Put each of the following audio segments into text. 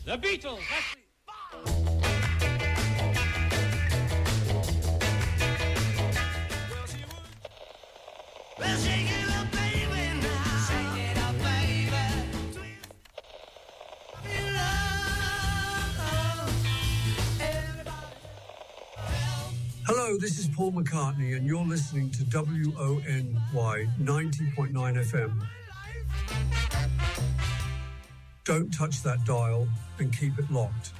The Beatles. Well, shake it up, baby, now. Shake it up, baby. Hello, this is Paul McCartney, and you're listening to WONY 90.9 FM. Don't touch that dial and keep it locked.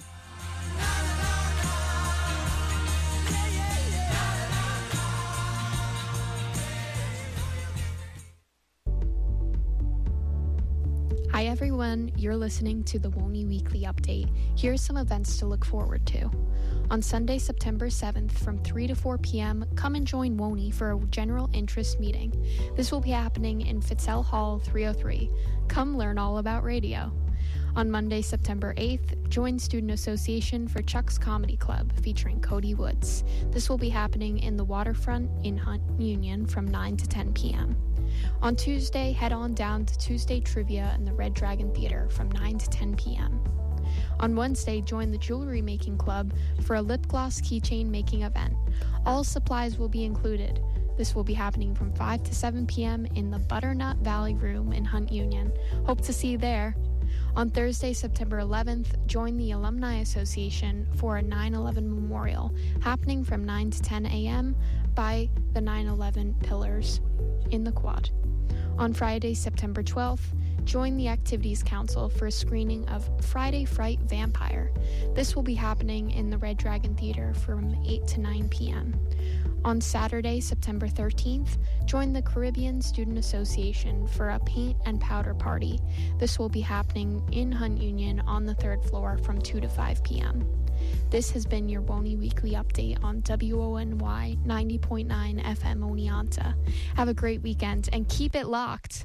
Hi everyone, you're listening to the WONY Weekly Update. Here are some events to look forward to. On Sunday, September 7th from 3 to 4 p.m., come and join WONY for a general interest meeting. This will be happening in Fitzell Hall 303. Come learn all about radio. On Monday, September 8th, join Student Association for Chuck's Comedy Club featuring Cody Woods. This will be happening in the Waterfront in Hunt Union from 9 to 10 p.m. On Tuesday, head on down to Tuesday Trivia in the Red Dragon Theater from 9 to 10 p.m. On Wednesday, join the Jewelry Making Club for a lip gloss keychain making event. All supplies will be included. This will be happening from 5 to 7 p.m. in the Butternut Valley Room in Hunt Union. Hope to see you there. On Thursday, September 11th, join the Alumni Association for a 9/11 memorial happening from 9 to 10 a.m. by the 9/11 Pillars in the Quad. On Friday, September 12th, join the Activities Council for a screening of Friday Fright Vampire. This will be happening in the Red Dragon Theater from 8 to 9 p.m. On Saturday, September 13th, join the Caribbean Student Association for a paint and powder party. This will be happening in Hunt Union on the 3rd floor from 2 to 5 p.m. This has been your WONY Weekly Update on WONY 90.9 FM Oneonta. Have a great weekend and keep it locked.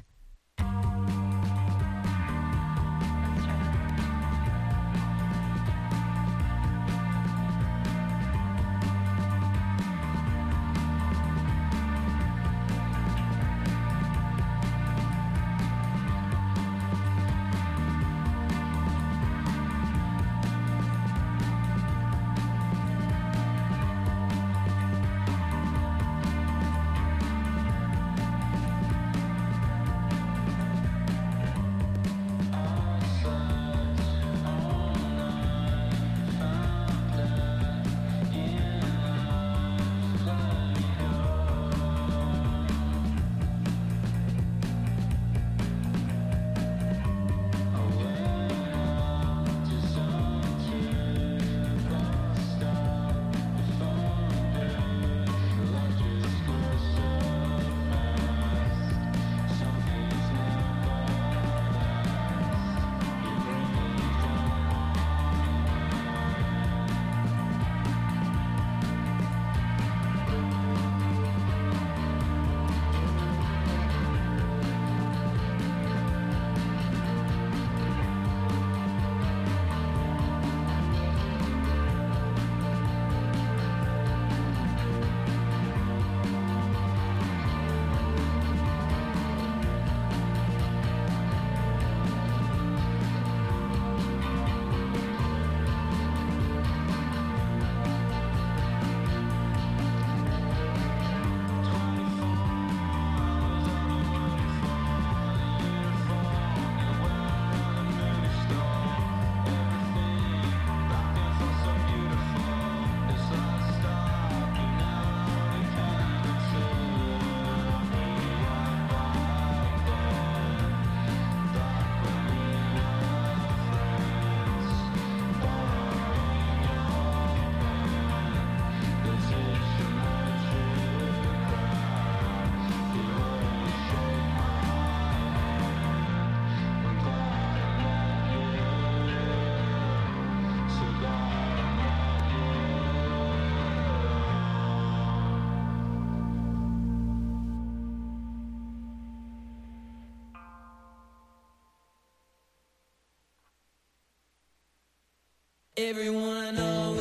Everyone I know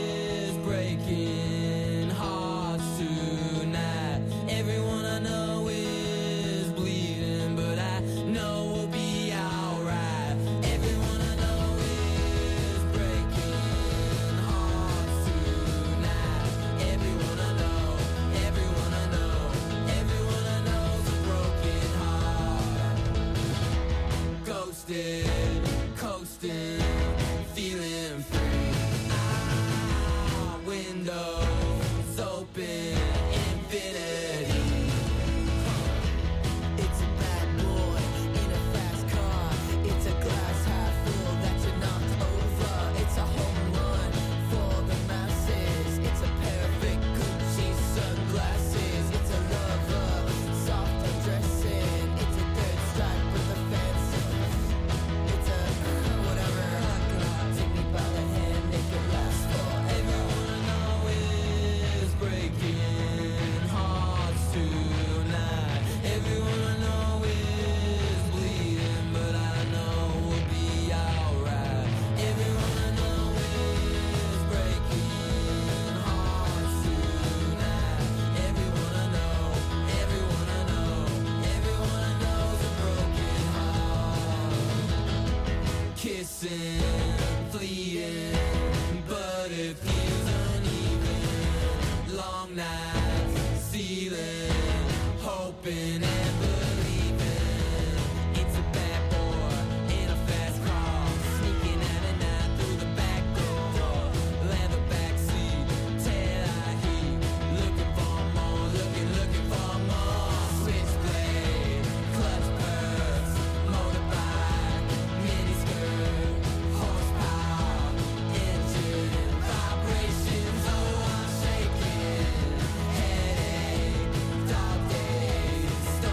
is breaking hearts tonight. Everyone I know is bleeding, but I know we'll be alright. Everyone I know is toasted, coasting, feeling free. Windows open, infinity. It's a bad boy in a fast car. It's a glass half full that you knocked over. It's a home run for the masses. It's a pair of big Gucci sunglasses. It's a lover, soft undressing. It's a third strike with a fancy. It's a whatever. Take me by the hand, make it last forever. Everyone I know is breaking hearts tonight. Everyone I know is bleeding, but I know we'll be alright. Everyone I know is breaking hearts tonight. Everyone I know, everyone I know, everyone I know's a broken heart. Kissing, fleeing, but it feels uneven. Long nights, ceiling, hoping and believing. It's a bad boy in a fast car, sneaking out at night through the back door. Leather backseat, tail I heat, looking for more, looking for more. Switchblade, clutch purse, motorbike, mini skirt, horsepower, engine, vibrations. Oh, I'm shaking, headache, dog days,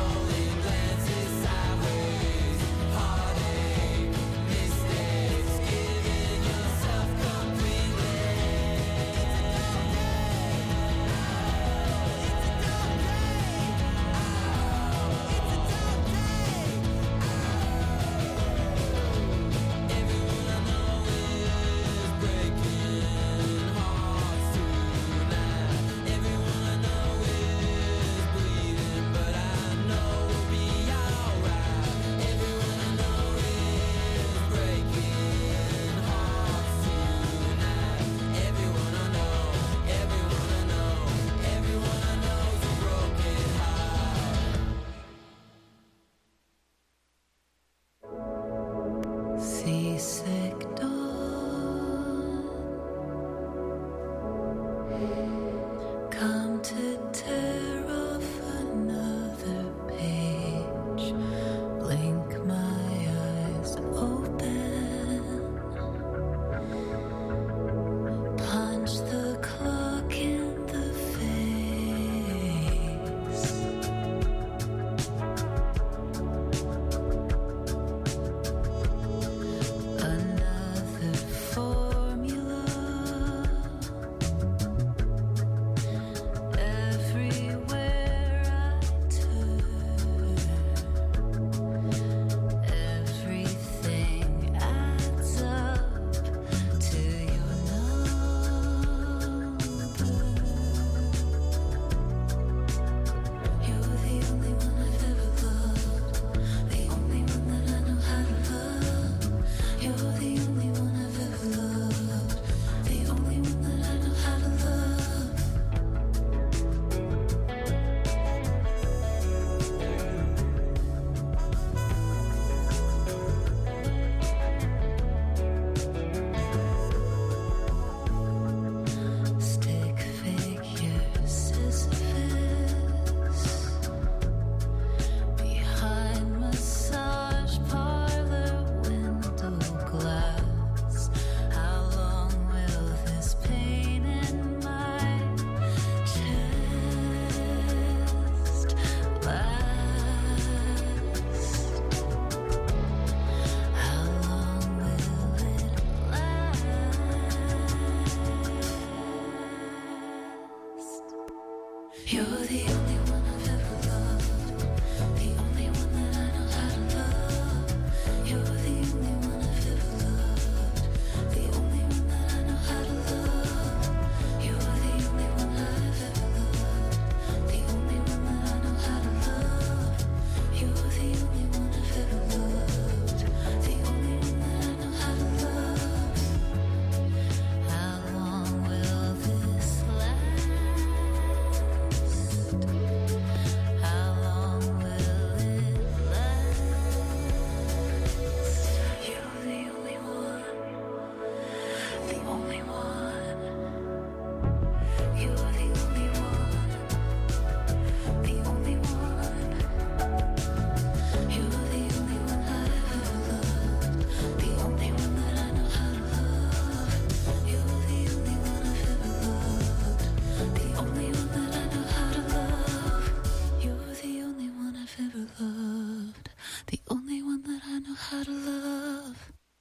loved, the only one that I know how to love.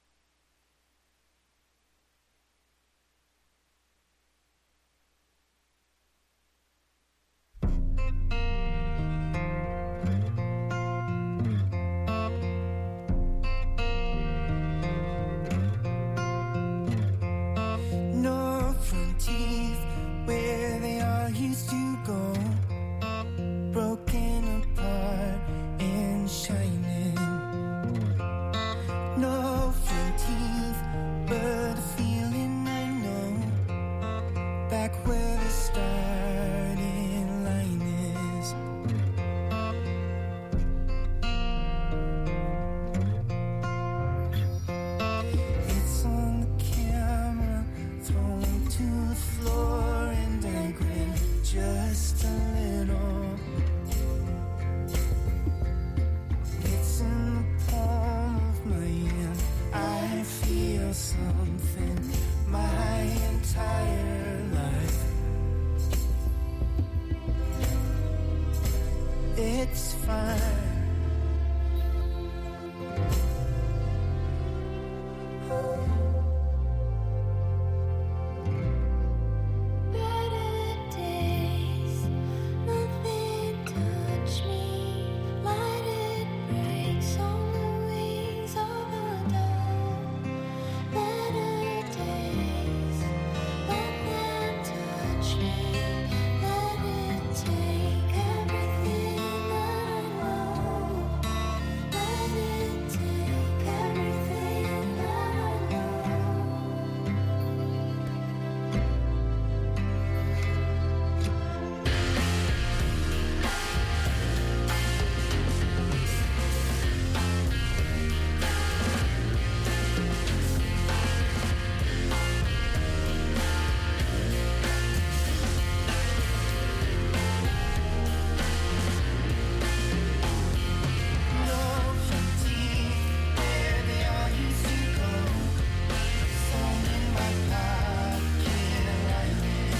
No front teeth where they all used to go, broken apart and shining. No front teeth, but a feeling I know, back where the starting line is. It's on the camera, thrown to the floor, and I grin just a little. It's in the palm of my hand. I feel something my entire life. It's fine. Better days, nothing touch me. Light it breaks on the wings of a dove. Better days, let them touch me. Let it take everything that I know. Let it take everything that I know. No front teeth where they all used to go, sewn in my pocket lining.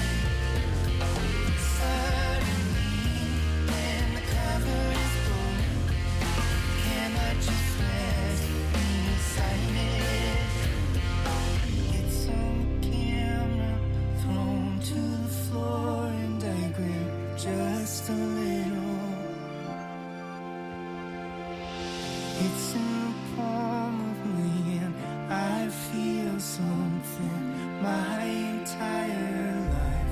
Suddenly, when the cover is pulled, can I just let me sign it? It's on the camera, thrown to the floor, and I grin just a little. It's in the palm of my hand. I feel something my entire life.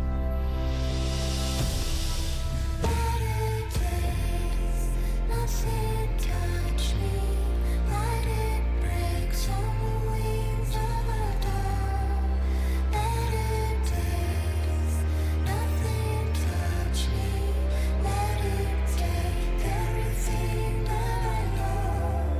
Better days, nothing touch me. Light it breaks on the wings of a dove. Better days, nothing touch me. Let it take everything that I know.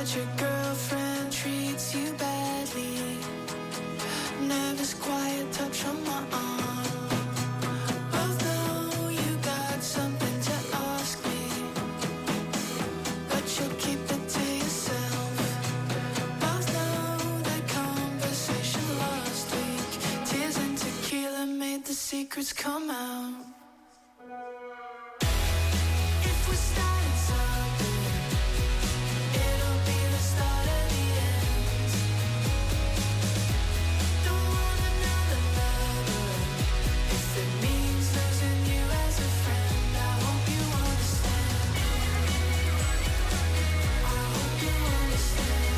that your girlfriend treats you badly. Nervous, quiet touch on my arm. Although you got something to ask me, but you'll keep it to yourself. Both know that conversation last week. Tears and tequila made the secrets come out. If we started something, it'll be the start of the end. Don't want another lover. If it means losing you as a friend, I hope you understand. I hope you understand.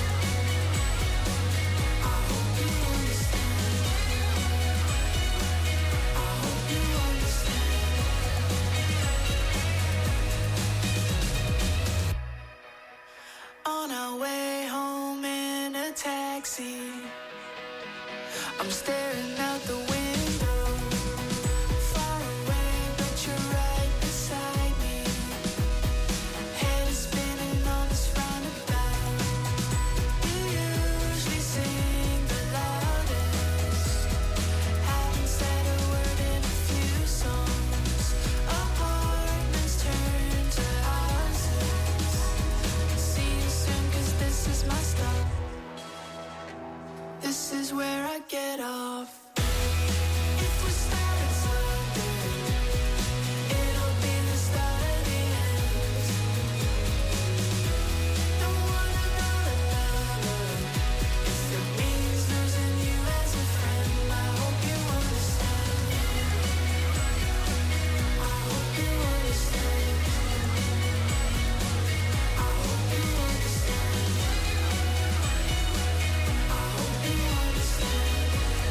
I hope you understand. I hope you understand. On our way home in a taxi, I'm staring out the window, far away, but you're right beside me. Head is spinning on this roundabout. You usually sing the loudest. Haven't said a word in a few songs. Apartments turn to houses. See you soon, 'cause this is my stop. This is where I get off. If we started something, it'll be the start of the end. Don't want another lover. If it means losing you as a friend, I hope you understand. I hope you understand. I hope you understand. I hope you understand.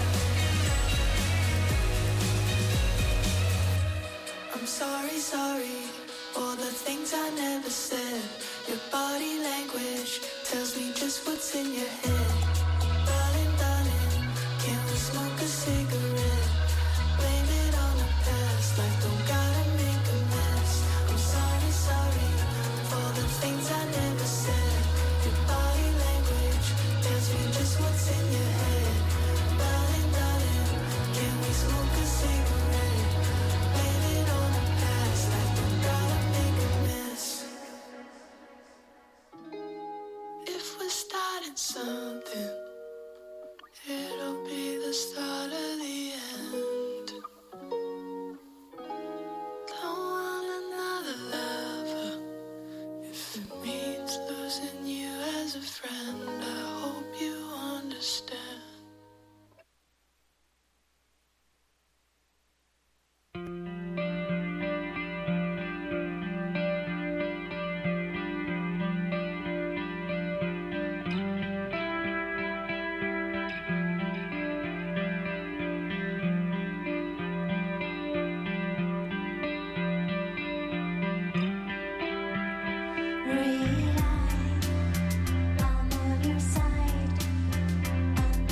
I'm sorry, sorry for the things I never said. Your body language tells me just what's in your head. Darling, darling, can we smoke a cigarette? Blame it on the past, like don't gotta make a mess. I'm sorry, sorry for the things I never said. Your body language tells me just what's in your head. Darling, darling, can we smoke a cigarette? Blame it on the past, like don't gotta make a mess. If we started something, it'll be the start of the end. Don't want another lover. If it means losing you as a friend, I hope you understand. Rely, I'm on your side.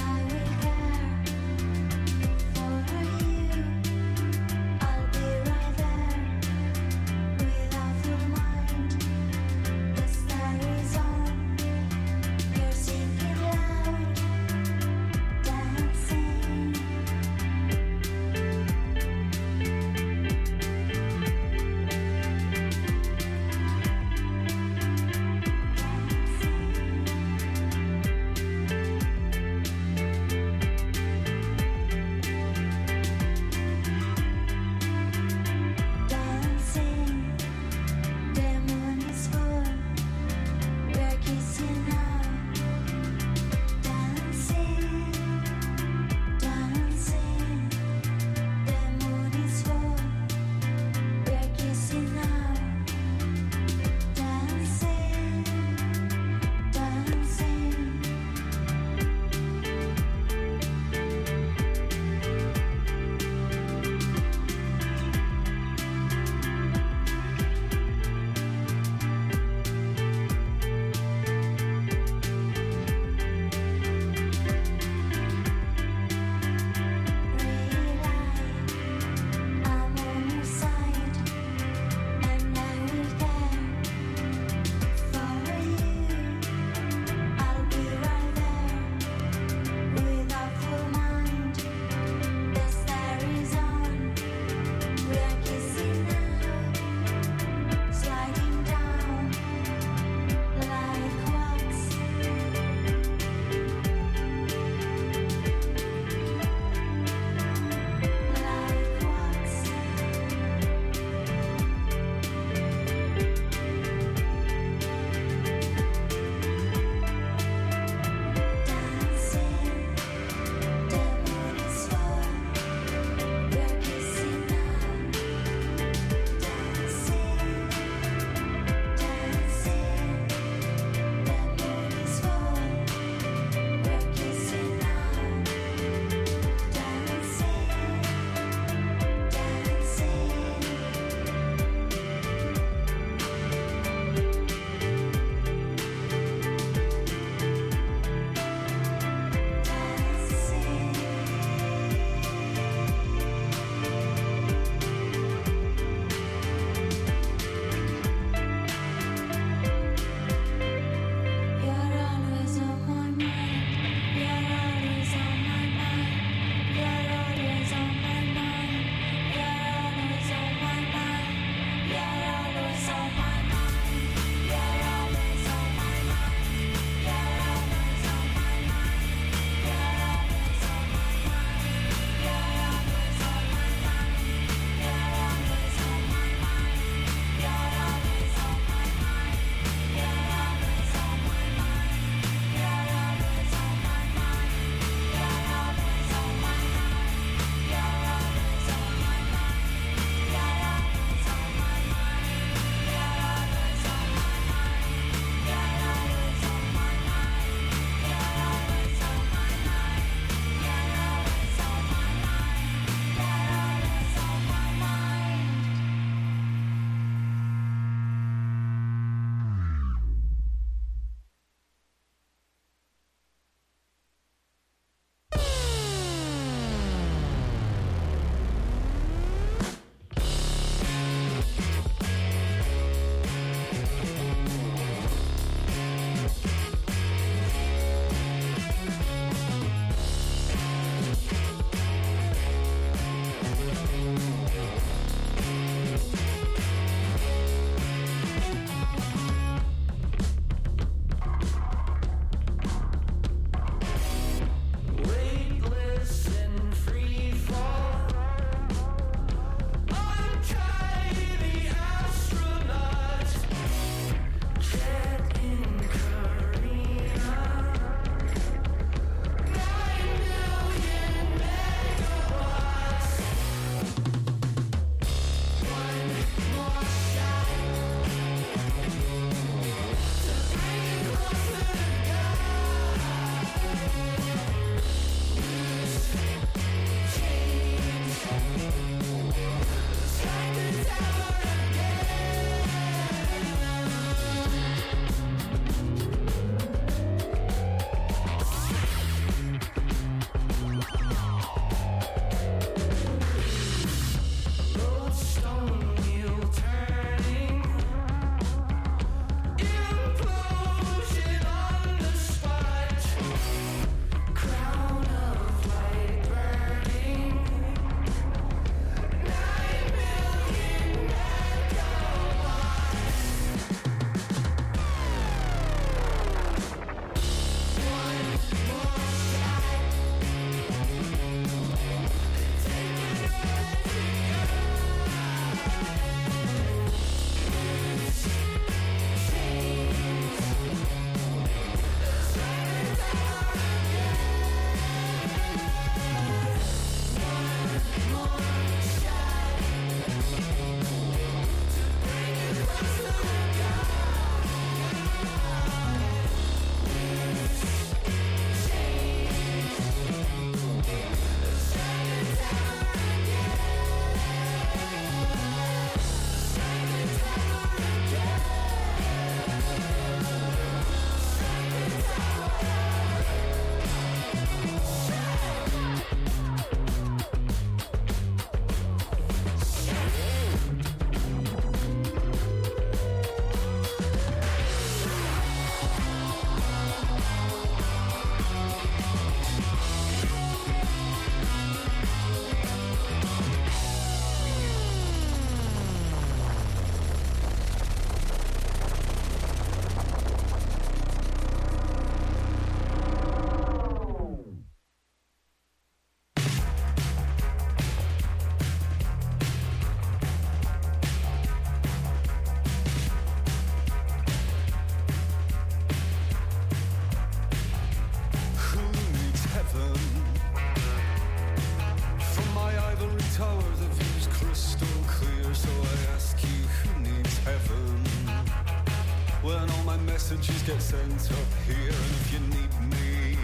get sent up here, and if you need me,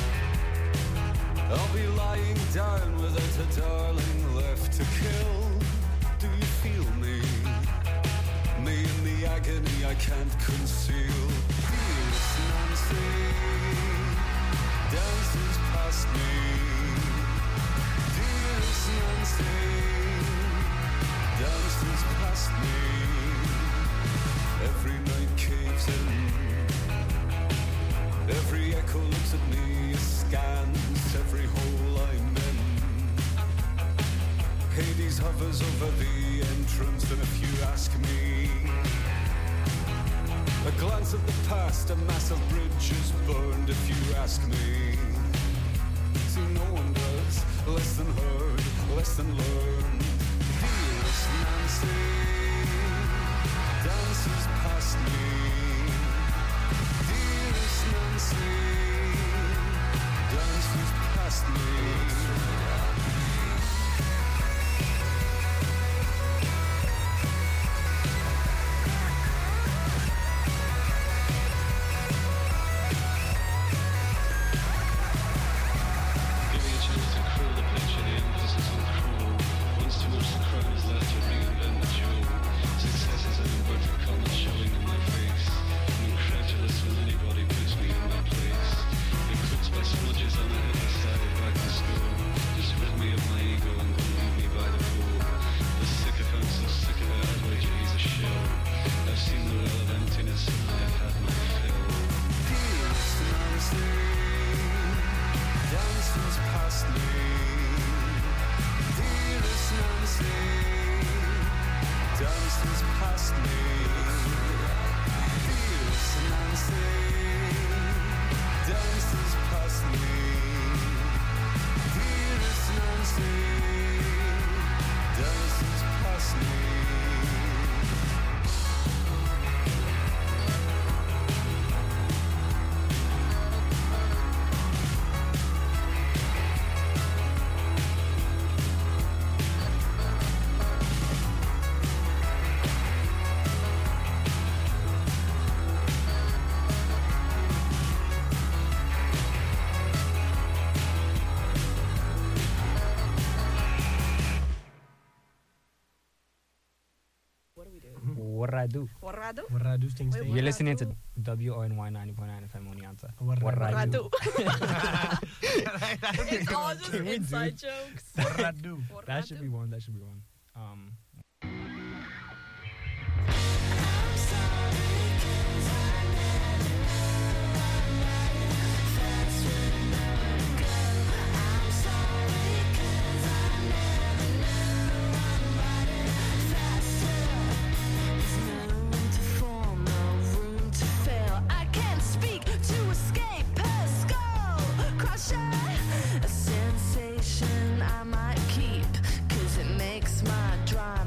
I'll be lying down without a darling left to kill. Do you feel me? Me in the agony I can't conceal. Dearest Nancy dances past me. Dearest Nancy dances past me. Every night caves in. Every echo looks at me, scans every hole I'm in. Hades hovers over the entrance, and if you ask me, a glance at the past, a massive bridge is burned. If you ask me, see, no one does less than heard, less than learned. Dearest Nancy dances past me. Dearest Nancy dances past me. Warradu sting. You're listening to WONY 90.9 FM on the answer. Warradu. It's It's all just inside jokes. Warradu. That should be one. That should be one. A sensation I might keep, 'cause it makes my drive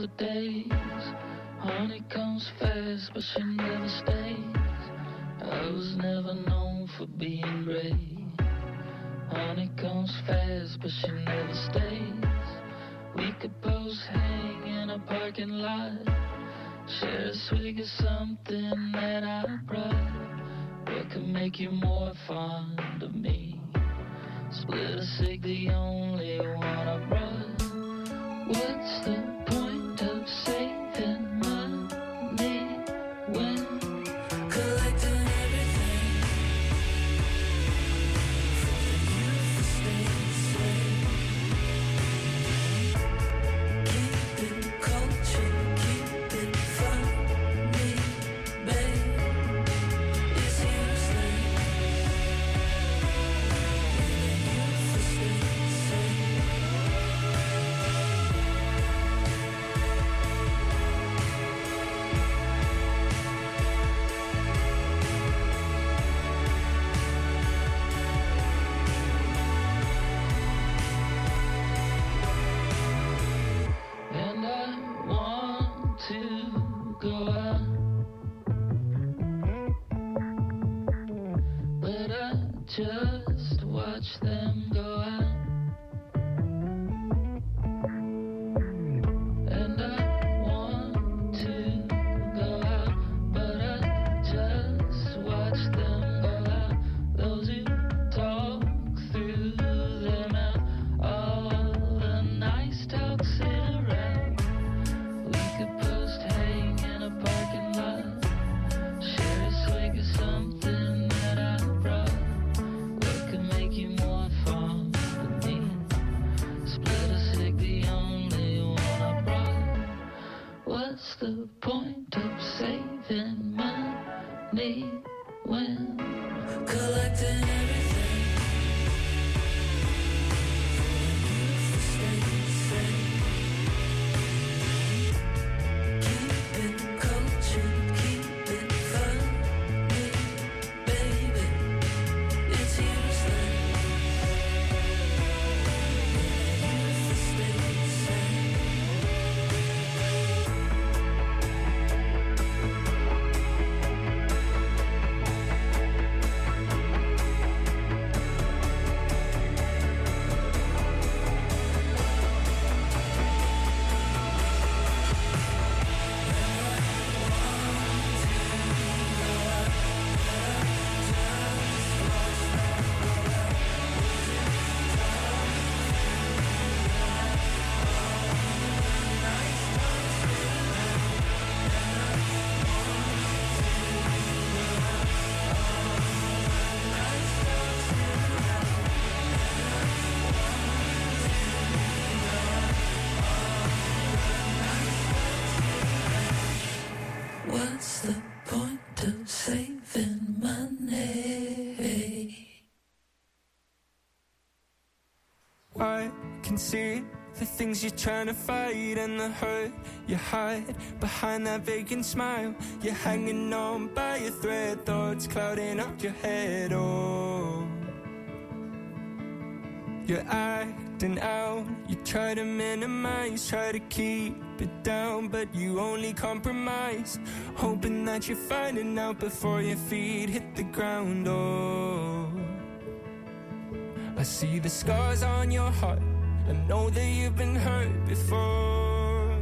the days. Honey comes fast, but she never stays. I was never known for being brave. Honey comes fast, but she never stays. We could both hang in a parking lot, share a swig of something that I brought. What could make you more fond of me? Split a cig, the only one I brought. What's the point of saving money when collecting everything from the youth estates? Keep it culture, keep it funny, babe. It's useless in the youth estates. And I want to go out, but I just watch them go out. And I want to go out, but I just watch them go out. Those who talk through their mouth, all the nice talk sit around. We could post hang in a parking lot, share a swig of something that I brought. What could make you more fond of me? Split a cig, the only one I brought. What's the point of saving money when collecting everything from the youth estates? Keep it culture, keep it funny, baby. It's useless in the youth estates. What's the point of saving money? I can see the things you're trying to fight and the hurt you hide behind that vacant smile. You're hanging on by a thread, thoughts clouding up your head. Oh, you're acting out. You try to minimize, try to keep it down, but you only compromise, hoping that you're finding out before your feet hit the ground. Oh, I see the scars on your heart. I know that you've been hurt before,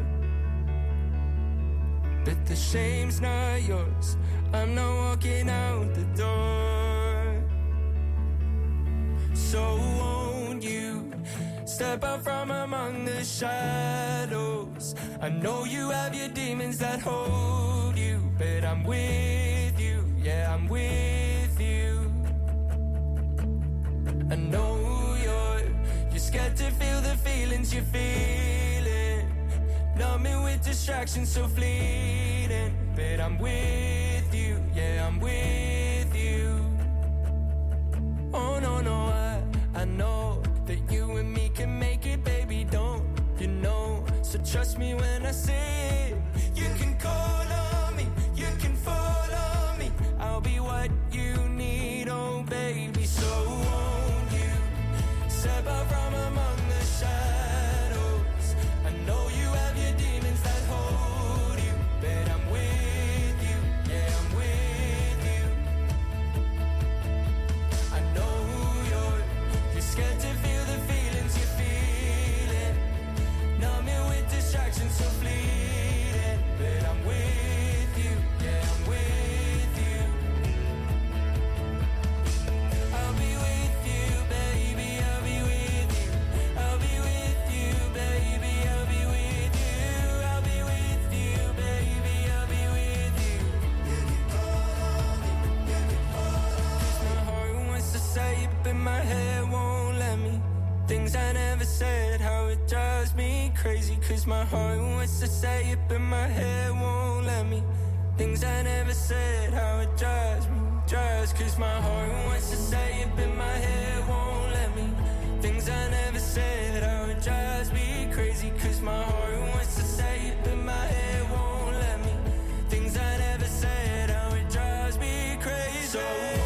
but the shame's not yours. I'm not walking out the door. So won't you step out from among the shadows? I know you have your demons that hold you, but I'm with you, yeah, I'm with you. I know you're scared to feel the feelings you're feeling, numbing with distractions so fleeting, but I'm with you, yeah, I'm with you. Oh no, no, I know that you and me can make it, baby, don't you know? So trust me when I say it. You can call on me, you can fall on me, I'll be what you need, oh baby. So won't you step out from among the shadows? I know you have your demons that crazy cause my heart wants to say it but my head won't let me. Things I never said, how it drives me, cause my heart wants to say it but my head won't let me. Things I never said, how it drives me crazy cause my heart wants to say it but my head won't let me. Things I never said, how it drives me crazy. So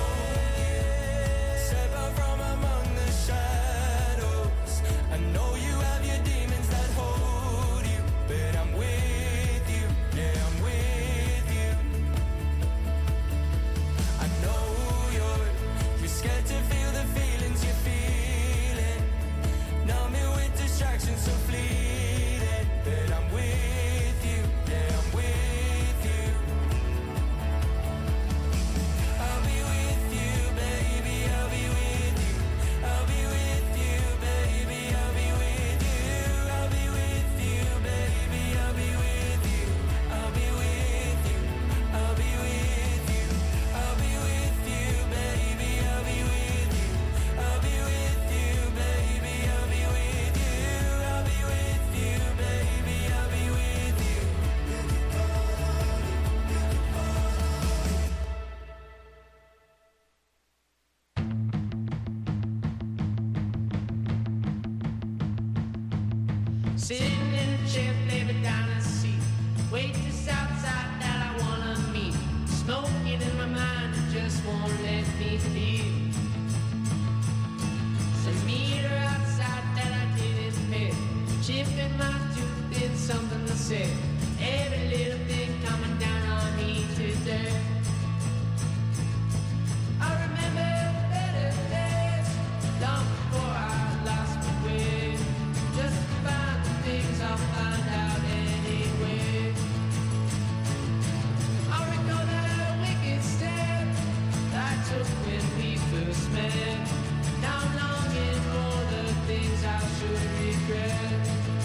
step out from among the shadows. I know you have your demons that hold you, but I'm with you, yeah, I'm with you. I know you're scared to feel the feelings you're feeling. Numb me with distractions so fleeting, but I'm with you, yeah, I'm with you. I'll be with you, baby, I'll be with you. I'll be with you, baby, I'll be with you. I'll be with you, baby, I'll be with you. I'll be with you, I'll be with you. I'll be with you, baby, I'll be with you. I'll be with you, baby, I'll be with you. I'll be with you, baby, I'll be with you. Sitting in a chair, baby, down the seat. Wait just outside that I wanna meet. Smoking in my mind, it just won't let me feel. Some meter outside that I didn't pay. Chipping my tooth in something to say. Every little thing coming down on me today. I remember better days, long before I lost my way. Just to find the things I'll find out anyway. I recall that wicked step I took when we first met. Now I'm longing for the things I should regret.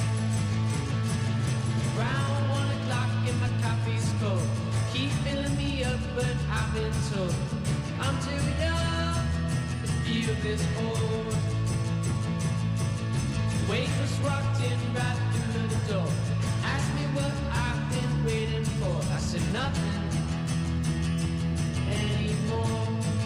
Around 1 o'clock and my coffee's cold. Keep filling me up, but I've been told I'm too young to feel this old. Waitress walked in right through the door. Asked me what I've been waiting for. I said nothing anymore.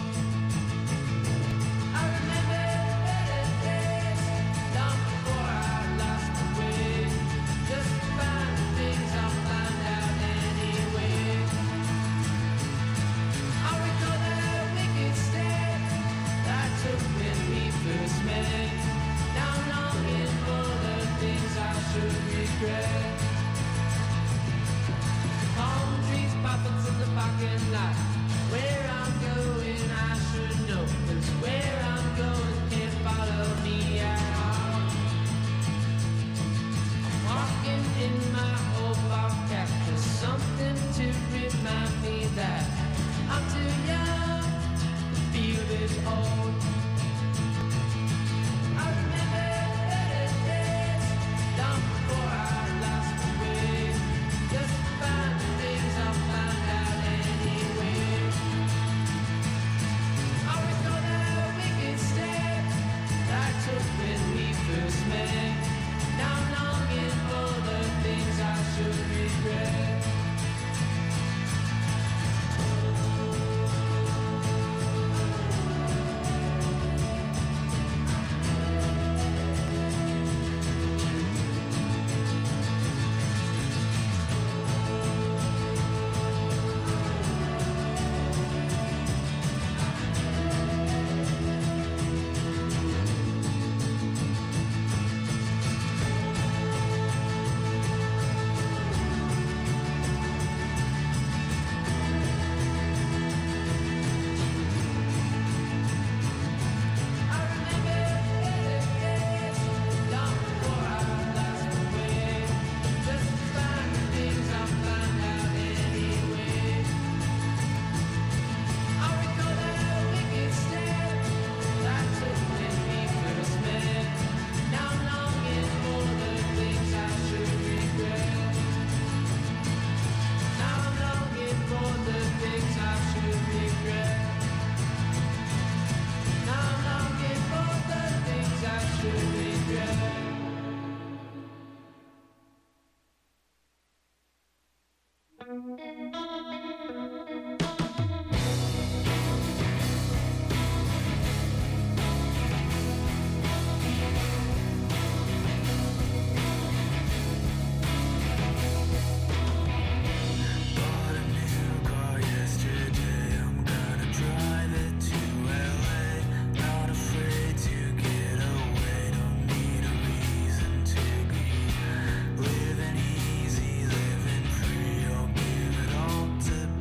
I remember better days, long before I lost my way. Just to find the things I'll find out anyway. I recall that wicked step I took when we first met. Now I'm longing for the things I should Living easy, living free, I'll give it all to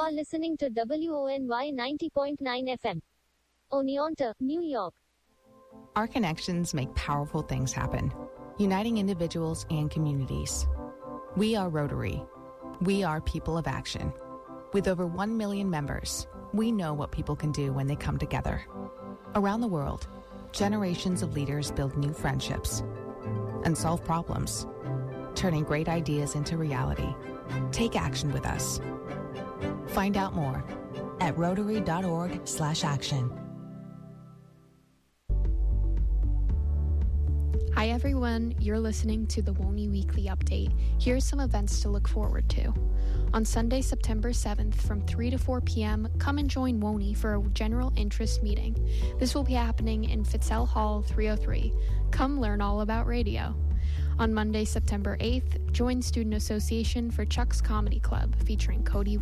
are listening to WONY 90.9 FM. Oneonta, New York. Our connections make powerful things happen, uniting individuals and communities. We are Rotary. We are people of action. With over 1 million members, we know what people can do when they come together. Around the world, generations of leaders build new friendships and solve problems, turning great ideas into reality. Take action with us. Find out more at rotary.org/action. Hi everyone, you're listening to the WONY Weekly Update. Here's some events to look forward to. On Sunday, September 7th from 3 to 4 p.m., come and join WONY for a general interest meeting. This will be happening in Fitzell Hall 303. Come learn all about radio. On Monday, September 8th, join Student Association for Chuck's Comedy Club featuring Cody